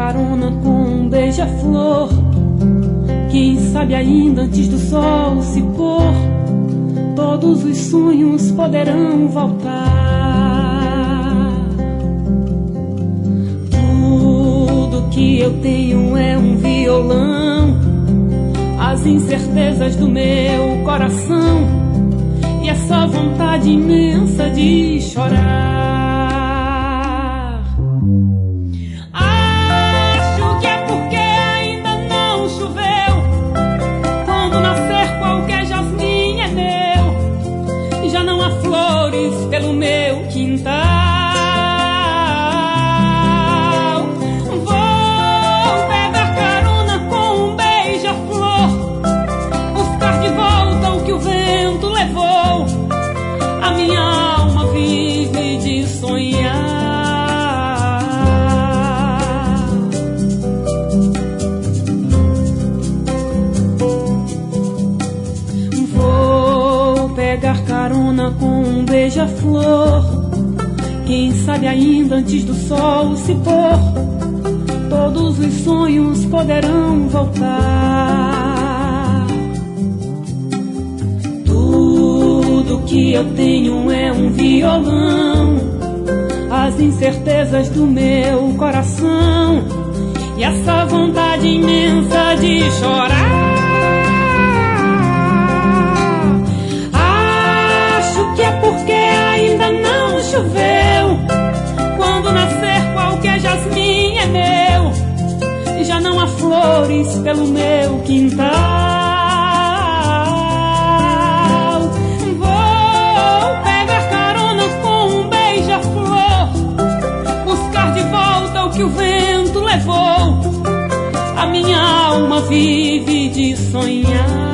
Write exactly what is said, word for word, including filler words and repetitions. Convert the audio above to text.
carona com um beija-flor. Quem sabe ainda antes do sol se pôr, todos os sonhos poderão voltar. Tudo que eu tenho é um violão, as incertezas do meu coração, e essa vontade imensa de chorar. Acho que é porque ainda não choveu. Quando nascer qualquer jasmim é meu. Já não há flores pelo meu quintal. Vou pegar carona com um beija-flor, buscar de volta o que o vento levou. A minha alma vive de sonhar. Vou pegar carona com um beija-flor. Quem sabe ainda antes do sol se pôr, todos os sonhos poderão voltar. Tudo que eu tenho é um violão, as incertezas do meu coração, e essa vontade imensa de chorar. Acho que é porque ainda não choveu. Quando nascer qualquer jasmim é meu. Já não há flores pelo meu quintal. Que o vento levou, a minha alma vive de sonhar.